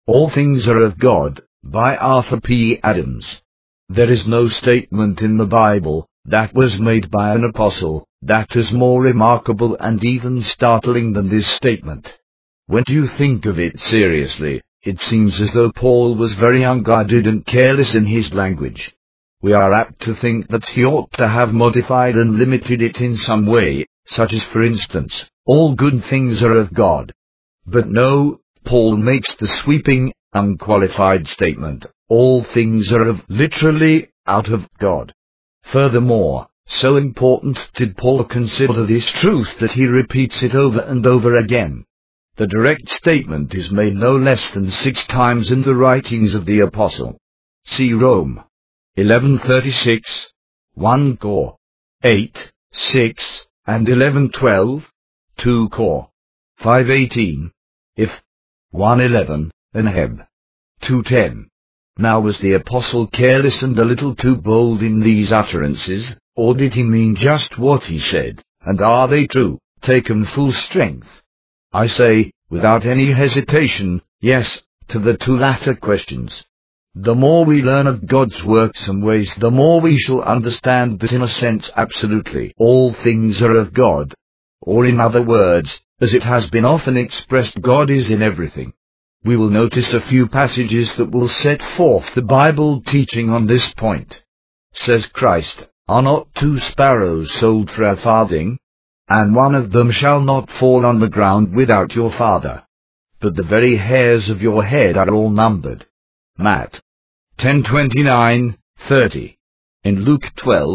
All Things Are of God, by Arthur P. Adams. There is no statement in the Bible that was made by an apostle that is more remarkable and even startling than this statement. When you think of it seriously, it seems as though Paul was very unguarded and careless in his language. We are apt to think that he ought to have modified and limited it in some way, such as, for instance, all good things are of God. But no, Paul makes the sweeping, unqualified statement, all things are literally, out of God. Furthermore, so important did Paul consider this truth that he repeats it over and over again. The direct statement is made no less than 6 times in the writings of the apostle. See Rome 11:36, 1 Cor 8:6, and 11:12, 2 Cor 5:18, if 1:11, and Heb 2:10. Now was the apostle careless and a little too bold in these utterances, or did he mean just what he said, and are they true, taken full strength? I say, without any hesitation, yes, to the 2 latter questions. The more we learn of God's works and ways, the more we shall understand that in a sense absolutely all things are of God. Or in other words, as it has been often expressed, God is in everything. We will notice a few passages that will set forth the Bible teaching on this point. Says Christ, "Are not 2 sparrows sold for a farthing? And one of them shall not fall on the ground without your Father. But the very hairs of your head are all numbered." Matt 10:29-30. In Luke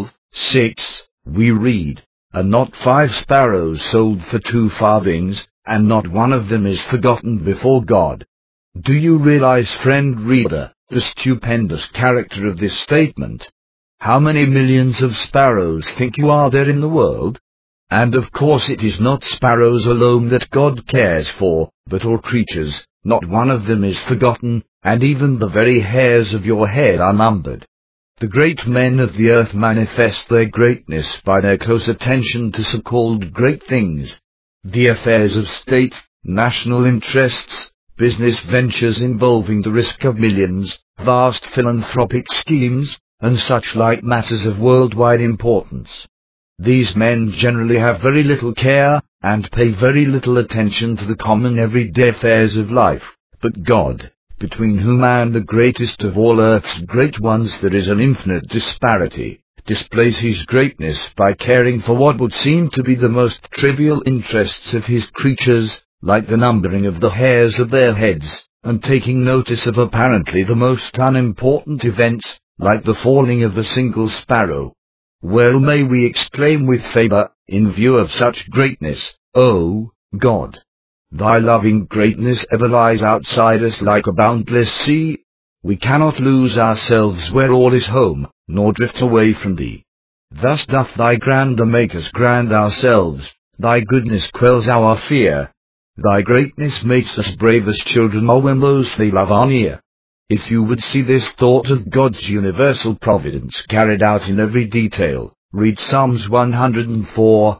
12:6, we read, "And not 5 sparrows sold for 2 farthings, and not one of them is forgotten before God." Do you realize, friend reader, the stupendous character of this statement? How many millions of sparrows think you are there in the world? And of course it is not sparrows alone that God cares for, but all creatures. Not one of them is forgotten, and even the very hairs of your head are numbered. The great men of the earth manifest their greatness by their close attention to so-called great things. The affairs of state, national interests, business ventures involving the risk of millions, vast philanthropic schemes, and such like matters of worldwide importance. These men generally have very little care, and pay very little attention to the common everyday affairs of life. But God, between whom and the greatest of all earth's great ones there is an infinite disparity, displays his greatness by caring for what would seem to be the most trivial interests of his creatures, like the numbering of the hairs of their heads, and taking notice of apparently the most unimportant events, like the falling of a single sparrow. Well may we exclaim with Faber, in view of such greatness, "O God, thy loving greatness ever lies outside us like a boundless sea. We cannot lose ourselves where all is home, nor drift away from thee. Thus doth thy grandeur make us grand ourselves, thy goodness quells our fear. Thy greatness makes us brave as children are when those they love are near." If you would see this thought of God's universal providence carried out in every detail, read Psalms 104,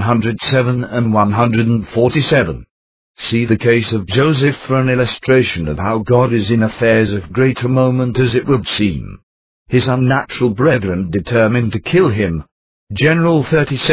107 and 147. See the case of Joseph for an illustration of how God is in affairs of greater moment as it would seem. His unnatural brethren determined to kill him. General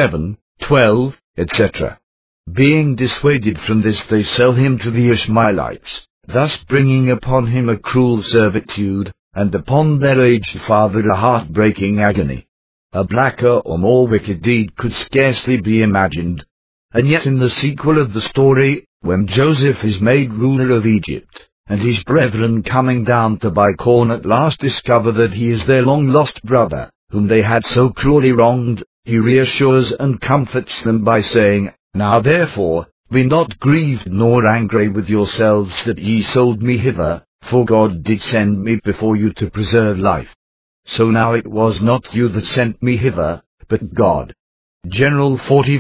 37:12, etc. Being dissuaded from this, they sell him to the Ishmaelites, thus bringing upon him a cruel servitude, and upon their aged father a heart-breaking agony. A blacker or more wicked deed could scarcely be imagined. And yet in the sequel of the story, when Joseph is made ruler of Egypt, and his brethren coming down to buy corn at last discover that he is their long-lost brother, whom they had so cruelly wronged, he reassures and comforts them by saying, "Now therefore, be not grieved nor angry with yourselves that ye sold me hither, for God did send me before you to preserve life. So now it was not you that sent me hither, but God." General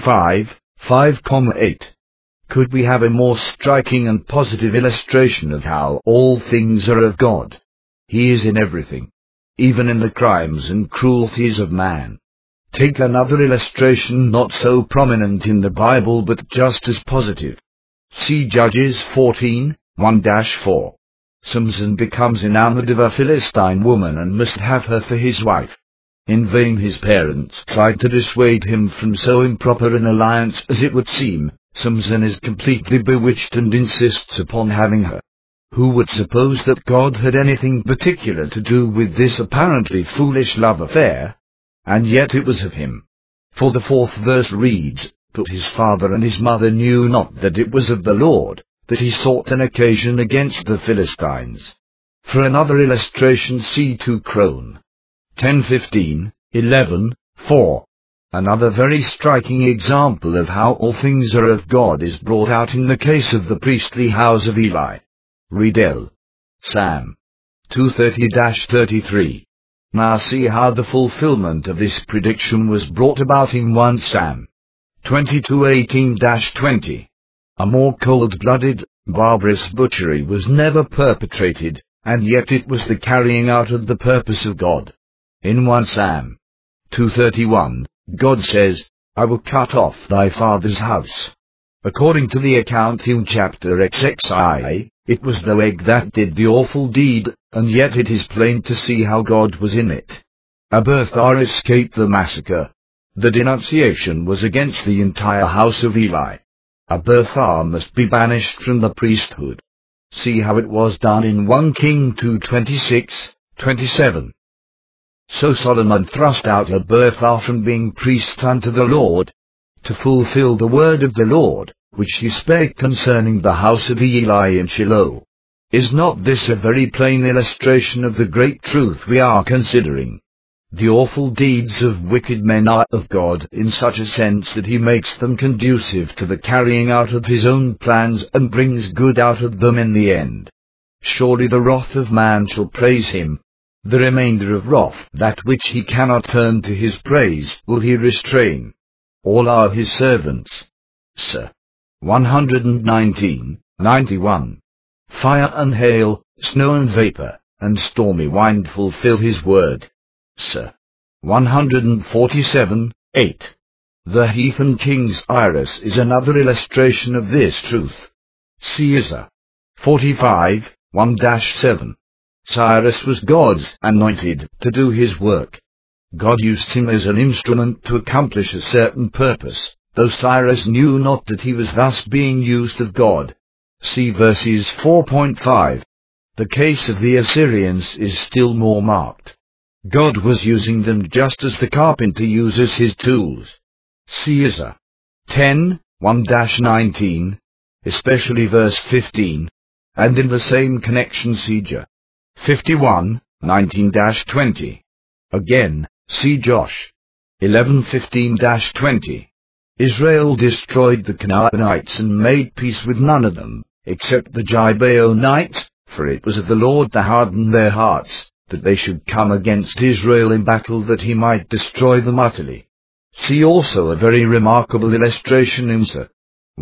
45:5,8. Could we have a more striking and positive illustration of how all things are of God? He is in everything, even in the crimes and cruelties of man. Take another illustration not so prominent in the Bible but just as positive. See Judges 14:1-4. Samson becomes enamored of a Philistine woman and must have her for his wife. In vain his parents tried to dissuade him from so improper an alliance as it would seem. Samson is completely bewitched and insists upon having her. Who would suppose that God had anything particular to do with this apparently foolish love affair? And yet it was of him. For the 4th verse reads, "But his father and his mother knew not that it was of the Lord, that he sought an occasion against the Philistines." For another illustration see 2 Chron. 10:15, 11:4. Another very striking example of how all things are of God is brought out in the case of the priestly house of Eli. Read L. Psalm 230-33. Now see how the fulfillment of this prediction was brought about in 1 Sam 22:18-20. A more cold-blooded, barbarous butchery was never perpetrated, and yet it was the carrying out of the purpose of God. In 1 Sam 2:31, God says, "I will cut off thy father's house." According to the account in chapter XXI, it was the egg that did the awful deed, and yet it is plain to see how God was in it. Abiathar escaped the massacre. The denunciation was against the entire house of Eli. Abiathar must be banished from the priesthood. See how it was done in 1 King 2:26-27. So Solomon thrust out Abiathar from being priest unto the Lord, to fulfill the word of the Lord, which he spake concerning the house of Eli in Shiloh. Is not this a very plain illustration of the great truth we are considering? The awful deeds of wicked men are of God in such a sense that he makes them conducive to the carrying out of his own plans and brings good out of them in the end. Surely the wrath of man shall praise him. The remainder of wrath, that which he cannot turn to his praise, will he restrain. All are his servants. Sir. 119:91. Fire and hail, snow and vapor, and stormy wind fulfill his word. Sir. 147:8. The heathen king Cyrus is another illustration of this truth. See Isaiah 45:1-7. Cyrus was God's anointed to do his work. God used him as an instrument to accomplish a certain purpose, though Cyrus knew not that he was thus being used of God. See verses 4.5. The case of the Assyrians is still more marked. God was using them just as the carpenter uses his tools. See Isaiah 10:1-19, especially verse 15, and in the same connection see Job 51:19-20. Again, see Josh 11:15-20. Israel destroyed the Canaanites and made peace with none of them, except the Gibeonites, for it was of the Lord to harden their hearts, that they should come against Israel in battle, that he might destroy them utterly. See also a very remarkable illustration in Psalm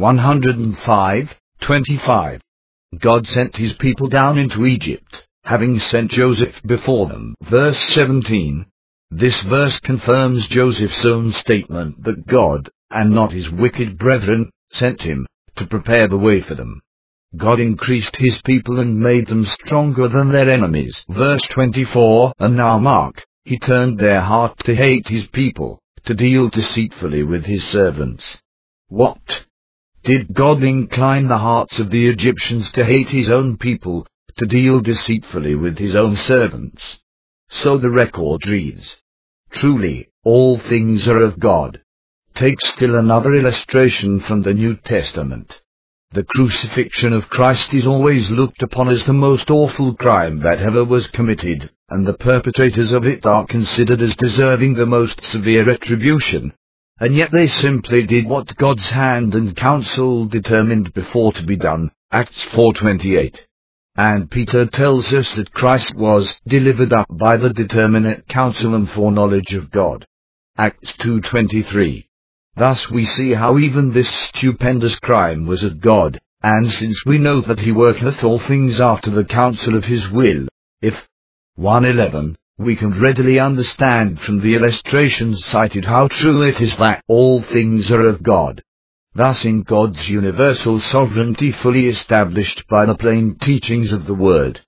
105:25. God sent his people down into Egypt, having sent Joseph before them. Verse 17. This verse confirms Joseph's own statement that God, and not his wicked brethren, sent him to prepare the way for them. God increased his people and made them stronger than their enemies. Verse 24. And now mark, he turned their heart to hate his people, to deal deceitfully with his servants. What? Did God incline the hearts of the Egyptians to hate his own people, to deal deceitfully with his own servants? So the record reads. Truly, all things are of God. Take still another illustration from the New Testament. The crucifixion of Christ is always looked upon as the most awful crime that ever was committed, and the perpetrators of it are considered as deserving the most severe retribution. And yet they simply did what God's hand and counsel determined before to be done. Acts 4:28. And Peter tells us that Christ was delivered up by the determinate counsel and foreknowledge of God. Acts 2:23. Thus we see how even this stupendous crime was of God, and since we know that he worketh all things after the counsel of his will, if 1:11, we can readily understand from the illustrations cited how true it is that all things are of God. Thus in God's universal sovereignty fully established by the plain teachings of the Word,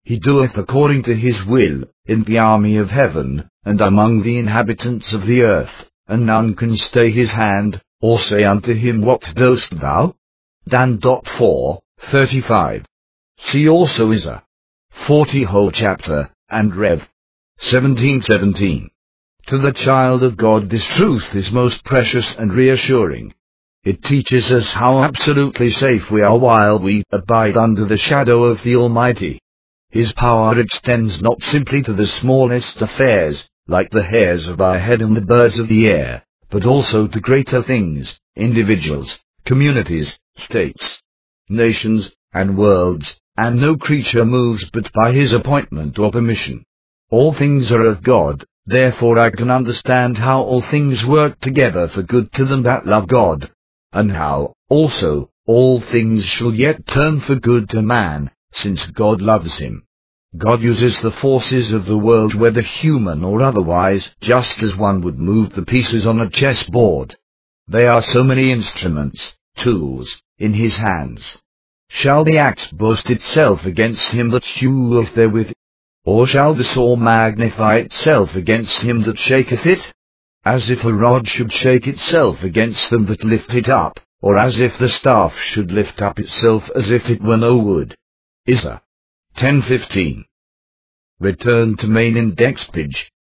He doeth according to his will, in the army of heaven, and among the inhabitants of the earth, and none can stay his hand, or say unto him, What doest thou? Dan. 4:35. See also Isaiah 40 whole chapter, and Rev. 17:17. To the child of God this truth is most precious and reassuring. It teaches us how absolutely safe we are while we abide under the shadow of the Almighty. His power extends not simply to the smallest affairs, like the hairs of our head and the birds of the air, but also to greater things, individuals, communities, states, nations, and worlds, and no creature moves but by his appointment or permission. All things are of God, therefore I can understand how all things work together for good to them that love God, and how, also, all things shall yet turn for good to man, since God loves him. God uses the forces of the world, whether human or otherwise, just as one would move the pieces on a chessboard. They are so many instruments, tools, in his hands. Shall the axe boast itself against him that heweth therewith? Or shall the saw magnify itself against him that shaketh it? As if a rod should shake itself against them that lift it up, or as if the staff should lift up itself as if it were no wood. Isaiah 10:15. Return to main index page.